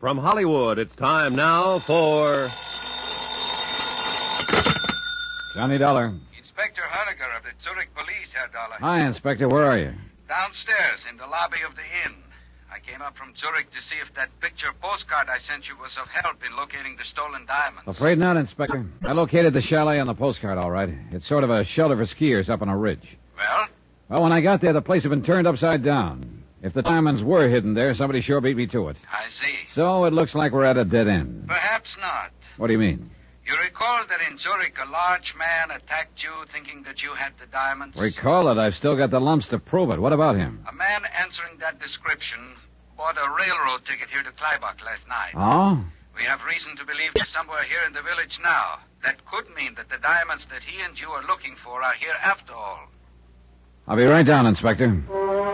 From Hollywood, it's time now for... Johnny Dollar. Inspector Honecker of the Zurich Police, Herr Dollar. Hi, Inspector. Where are you? Downstairs in the lobby of the inn. I came up from Zurich to see if that picture postcard I sent you was of help in locating the stolen diamonds. Afraid not, Inspector. I located the chalet on the postcard, all right. It's sort of a shelter for skiers up on a ridge. Well? Well, when I got there, the place had been turned upside down. If the diamonds were hidden there, somebody sure beat me to it. I see. So it looks like we're at a dead end. Perhaps not. What do you mean? You recall that in Zurich a large man attacked you thinking that you had the diamonds? Recall it. I've still got the lumps to prove it. What about him? A man answering that description bought a railroad ticket here to Kleibach last night. Oh? We have reason to believe he's somewhere here in the village now. That could mean that the diamonds that he and you are looking for are here after all. I'll be right down, Inspector.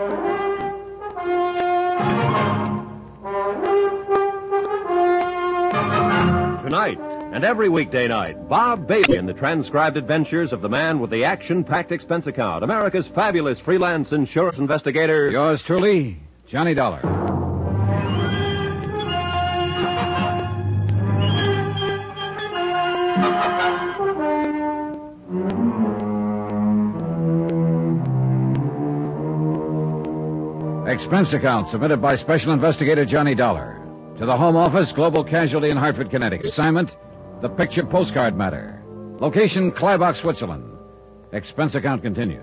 Tonight, and every weekday night, Bob Bailey in the transcribed adventures of the man with the action-packed expense account, America's fabulous freelance insurance investigator. Yours truly, Johnny Dollar. Expense account submitted by Special Investigator Johnny Dollar. To the Home Office, Global Casualty in Hartford, Connecticut. Assignment, the picture postcard matter. Location, Kleibach, Switzerland. Expense account continued.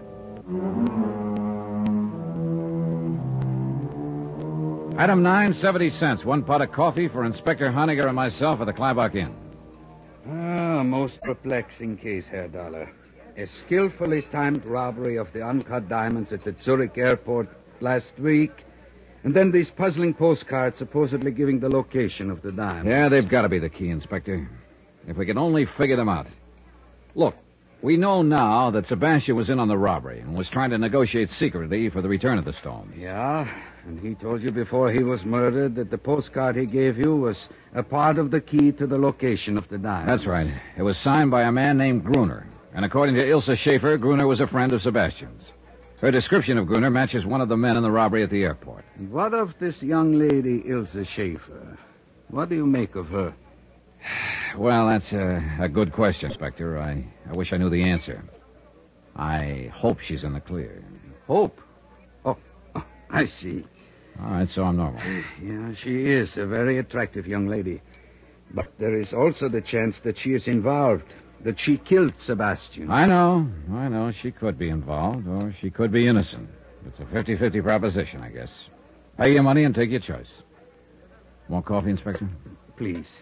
Item 9, 70 cents. 1 pot of coffee for Inspector Honecker and myself at the Kleibach Inn. Most perplexing case, Herr Dollar. A skillfully timed robbery of the uncut diamonds at the Zurich airport last week, and then these puzzling postcards supposedly giving the location of the diamonds. Yeah, they've got to be the key, Inspector. If we can only figure them out. Look, we know now that Sebastian was in on the robbery and was trying to negotiate secretly for the return of the stones. Yeah, and he told you before he was murdered that the postcard he gave you was a part of the key to the location of the diamonds. That's right. It was signed by a man named Gruner. And according to Ilse Schaefer, Gruner was a friend of Sebastian's. Her description of Gruner matches one of the men in the robbery at the airport. And what of this young lady, Ilse Schaefer? What do you make of her? Well, that's a good question, Inspector. I wish I knew the answer. I hope she's in the clear. Hope? Oh, I see. All right, so I'm normal. Yeah, she is a very attractive young lady. But there is also the chance that she is involved, that she killed Sebastian. I know. She could be involved, or she could be innocent. It's a 50-50 proposition, I guess. Pay your money and take your choice. More coffee, Inspector? Please.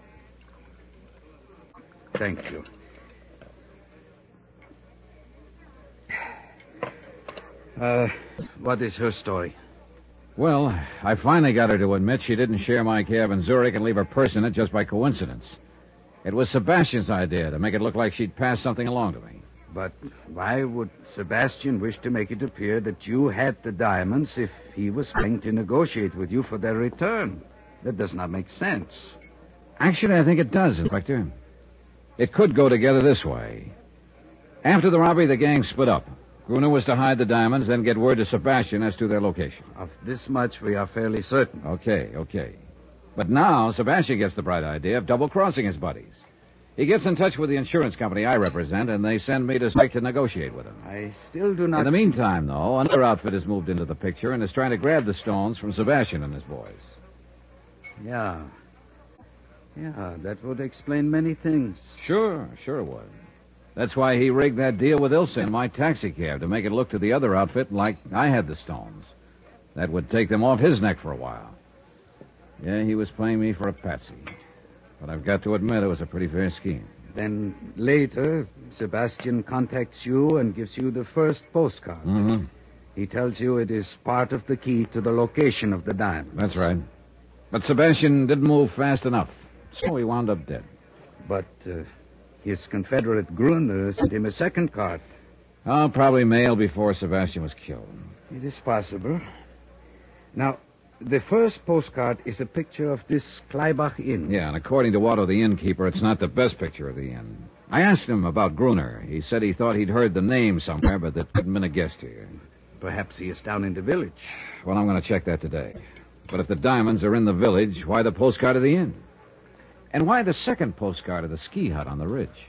Thank you. What is her story? Well, I finally got her to admit she didn't share my cab in Zurich and leave her purse in it just by coincidence. It was Sebastian's idea to make it look like she'd passed something along to me. But why would Sebastian wish to make it appear that you had the diamonds if he was trying to negotiate with you for their return? That does not make sense. Actually, I think it does, Inspector. It could go together this way. After the robbery, the gang split up. Gruner was to hide the diamonds, then get word to Sebastian as to their location. Of this much we are fairly certain. Okay. But now Sebastian gets the bright idea of double-crossing his buddies. He gets in touch with the insurance company I represent, and they send me to Zurich to negotiate with him. I still do not... In the meantime, though, another outfit has moved into the picture and is trying to grab the stones from Sebastian and his boys. Yeah, that would explain many things. Sure it would. That's why he rigged that deal with Ilse in my taxi cab, to make it look to the other outfit like I had the stones. That would take them off his neck for a while. Yeah, he was playing me for a patsy. But I've got to admit it was a pretty fair scheme. Then later, Sebastian contacts you and gives you the first postcard. Mm-hmm. He tells you it is part of the key to the location of the diamonds. That's right. But Sebastian didn't move fast enough, so he wound up dead. But his confederate Gruner sent him a second card. Oh, probably mailed before Sebastian was killed. It is possible. Now, the first postcard is a picture of this Kleibach Inn. Yeah, and according to Otto, the innkeeper, it's not the best picture of the inn. I asked him about Gruner. He said he thought he'd heard the name somewhere, but that couldn't been a guest here. Perhaps he is down in the village. Well, I'm going to check that today. But if the diamonds are in the village, why the postcard of the inn? And why the second postcard of the ski hut on the ridge?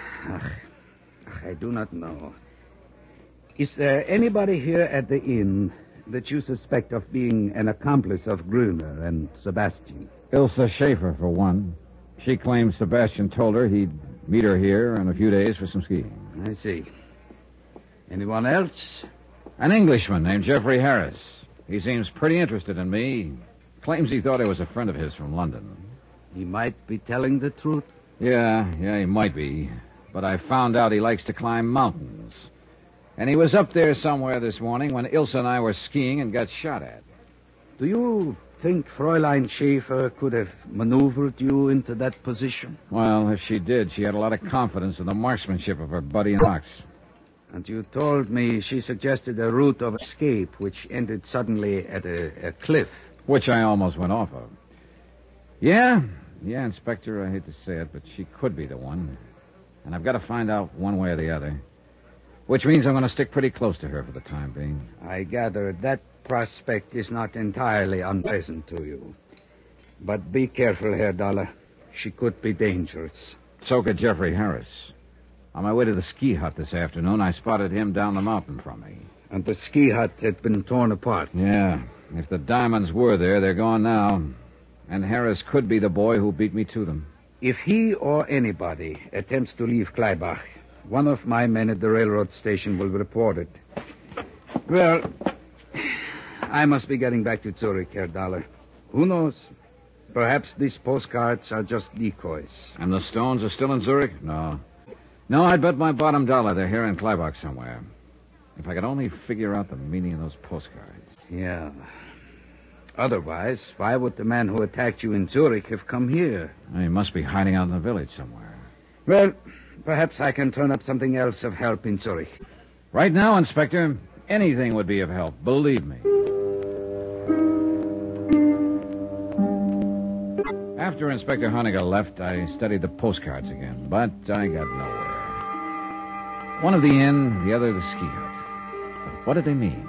I do not know. Is there anybody here at the inn that you suspect of being an accomplice of Gruner and Sebastian? Ilsa Schaefer, for one. She claims Sebastian told her he'd meet her here in a few days for some skiing. I see. Anyone else? An Englishman named Jeffrey Harris. He seems pretty interested in me. Claims he thought I was a friend of his from London. He might be telling the truth. Yeah, he might be. But I found out he likes to climb mountains. And he was up there somewhere this morning when Ilse and I were skiing and got shot at. Do you think Fräulein Schaefer could have maneuvered you into that position? Well, if she did, she had a lot of confidence in the marksmanship of her buddy in Ox. And you told me she suggested a route of escape which ended suddenly at a cliff. Which I almost went off of. Yeah, Inspector, I hate to say it, but she could be the one. And I've got to find out one way or the other. Which means I'm going to stick pretty close to her for the time being. I gather that prospect is not entirely unpleasant to you. But be careful, Herr Dollar. She could be dangerous. So could Jeffrey Harris. On my way to the ski hut this afternoon, I spotted him down the mountain from me. And the ski hut had been torn apart. Yeah. If the diamonds were there, they're gone now. And Harris could be the boy who beat me to them. If he or anybody attempts to leave Kleibach, one of my men at the railroad station will report it. Well, I must be getting back to Zurich, Herr Dollar. Who knows? Perhaps these postcards are just decoys. And the stones are still in Zurich? No, I'd bet my bottom dollar they're here in Kleibach somewhere. If I could only figure out the meaning of those postcards. Yeah. Otherwise, why would the man who attacked you in Zurich have come here? He must be hiding out in the village somewhere. Well, perhaps I can turn up something else of help in Zurich. Right now, Inspector, anything would be of help, believe me. After Inspector Honegger left, I studied the postcards again, but I got nowhere. One of the inn, the other the ski hut. But what did they mean?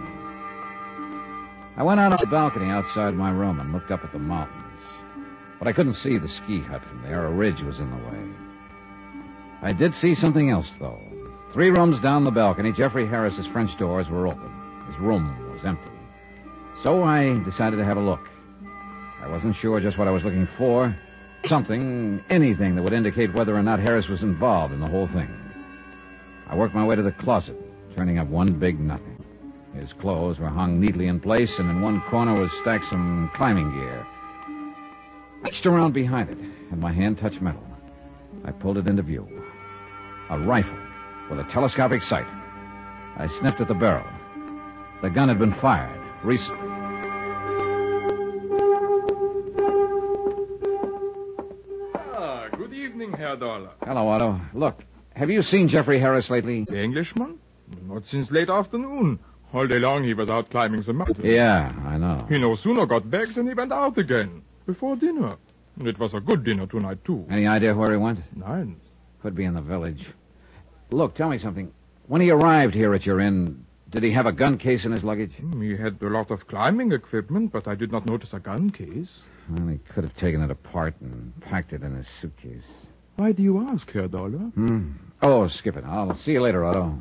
I went out on the balcony outside my room and looked up at the mountains. But I couldn't see the ski hut from there. A ridge was in the way. I did see something else, though. 3 rooms down the balcony, Jeffrey Harris's French doors were open. His room was empty. So I decided to have a look. I wasn't sure just what I was looking for. Anything that would indicate whether or not Harris was involved in the whole thing. I worked my way to the closet, turning up one big nothing. His clothes were hung neatly in place, and in one corner was stacked some climbing gear. I reached around behind it, and my hand touched metal. I pulled it into view. A rifle with a telescopic sight. I sniffed at the barrel. The gun had been fired recently. Good evening, Herr Dollar. Hello, Otto. Look, have you seen Jeffrey Harris lately? The Englishman? Not since late afternoon. All day long he was out climbing the mountain. Yeah, I know. He no sooner got back than he went out again. Before dinner. It was a good dinner tonight, too. Any idea where he went? Nein. Could be in the village. Look, tell me something. When he arrived here at your inn, did he have a gun case in his luggage? He had a lot of climbing equipment, but I did not notice a gun case. Well, he could have taken it apart and packed it in his suitcase. Why do you ask, Herr Dollar? Oh, skip it. I'll see you later, Otto.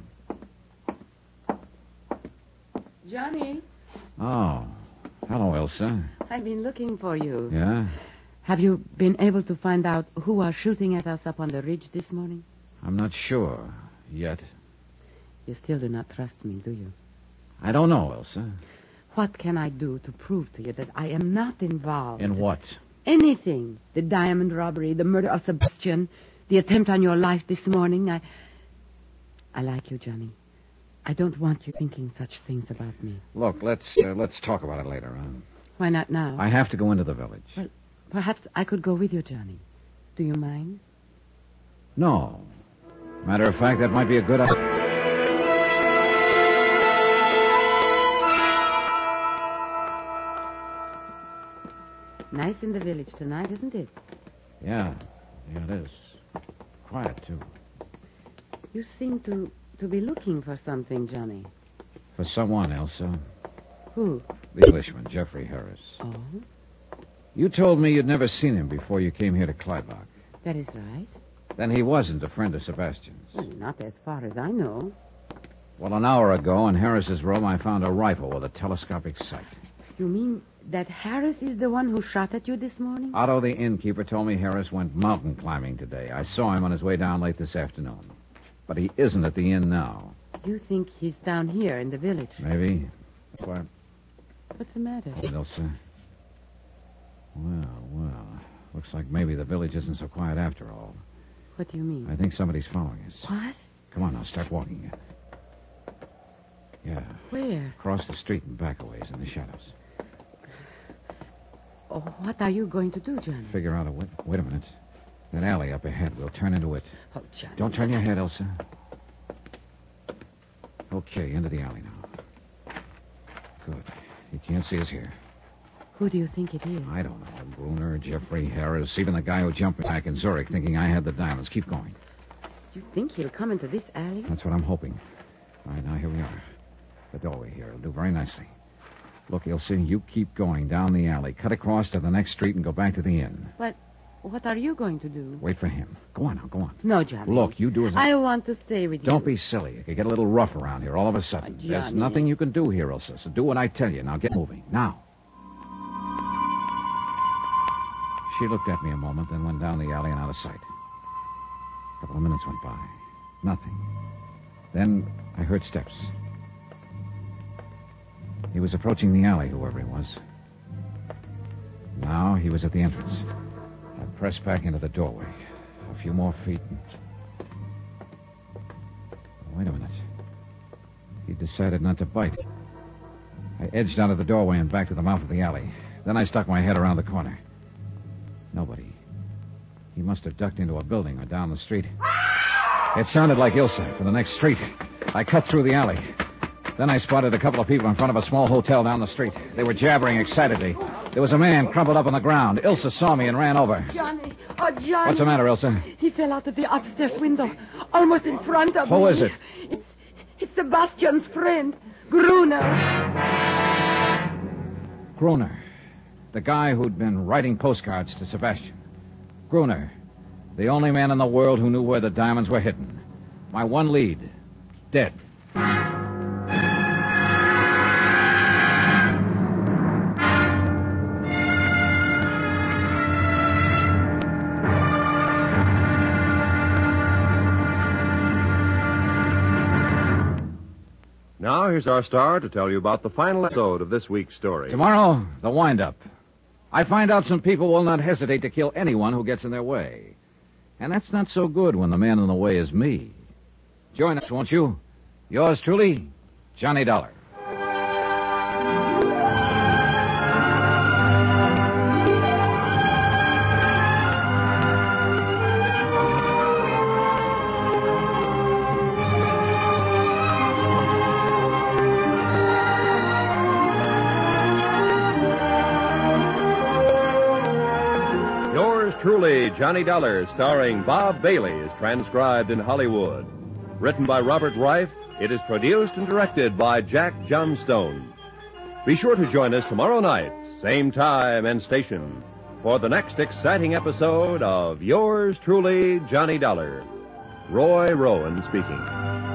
Johnny, Oh. Hello, Elsa. I've been looking for you. Yeah? Have you been able to find out who are shooting at us up on the ridge this morning? I'm not sure yet. You still do not trust me, do you? I don't know, Elsa. What can I do to prove to you that I am not involved? In what? Anything. The diamond robbery, the murder of Sebastian, the attempt on your life this morning. I like you, Johnny. I don't want you thinking such things about me. Look, let's talk about it later, huh? Why not now? I have to go into the village. Well, perhaps I could go with you, Johnny. Do you mind? No. Matter of fact, that might be a good idea. Nice in the village tonight, isn't it? Yeah, it is. Quiet, too. You seem to be looking for something, Johnny. For someone, Elsa. Who? The Englishman, Jeffrey Harris. Oh, You told me you'd never seen him before you came here to Clydlock. that is right. Then he wasn't a friend of Sebastian's. Well, not as far as I know. Well, an hour ago in Harris's room, I found a rifle with a telescopic sight. You mean that Harris is the one who shot at you this morning? Otto, the innkeeper, told me Harris went mountain climbing today. I saw him on his way down late this afternoon. But he isn't at the inn now. You think he's down here in the village? Maybe. What? What's the matter? Ilsa? Well. Looks like maybe the village isn't so quiet after all. What do you mean? I think somebody's following us. What? Come on now, start walking. Yeah. Where? Across the street and back a ways in the shadows. Oh, what are you going to do, Johnny? Figure out a way. Wait a minute. That alley up ahead. We'll turn into it. Oh, Johnny. Don't turn your head, Elsa. Okay, into the alley now. Good. He can't see us here. Who do you think it is? I don't know. Gruner, Jeffrey Harris, even the guy who jumped back in Zurich thinking I had the diamonds. Keep going. You think he'll come into this alley? That's what I'm hoping. All right, now here we are. The doorway here. It'll do very nicely. Look, Ilse, you keep going down the alley. Cut across to the next street and go back to the inn. But what are you going to do? Wait for him. Go on now, go on. No, Johnny. Look, you do as I want to stay with you. Don't be silly. It could get a little rough around here all of a sudden. Johnny. There's nothing you can do here, Ilse, so do what I tell you. Now get moving. Now. She looked at me a moment, then went down the alley and out of sight. A couple of minutes went by. Nothing. Then I heard steps. He was approaching the alley, whoever he was. Now he was at the entrance. I pressed back into the doorway. A few more feet. Wait a minute. He decided not to bite. I edged out of the doorway and back to the mouth of the alley. Then I stuck my head around the corner. Nobody. He must have ducked into a building or down the street. It sounded like Ilsa from the next street. I cut through the alley. Then I spotted a couple of people in front of a small hotel down the street. They were jabbering excitedly. There was a man crumpled up on the ground. Ilsa saw me and ran over. Johnny. Oh, Johnny. What's the matter, Ilsa? He fell out of the upstairs window, almost in front of me. Who is it? It's Sebastian's friend, Gruner. Gruner. The guy who'd been writing postcards to Sebastian. Gruner. The only man in the world who knew where the diamonds were hidden. My one lead. Dead. Now, here's our star to tell you about the final episode of this week's story. Tomorrow, the wind-up. I find out some people will not hesitate to kill anyone who gets in their way. And that's not so good when the man in the way is me. Join us, won't you? Yours truly, Johnny Dollar. Truly, Johnny Dollar, starring Bob Bailey, is transcribed in Hollywood. Written by Robert Reif, it is produced and directed by Jack Johnstone. Be sure to join us tomorrow night, same time and station, for the next exciting episode of Yours Truly, Johnny Dollar. Roy Rowan speaking.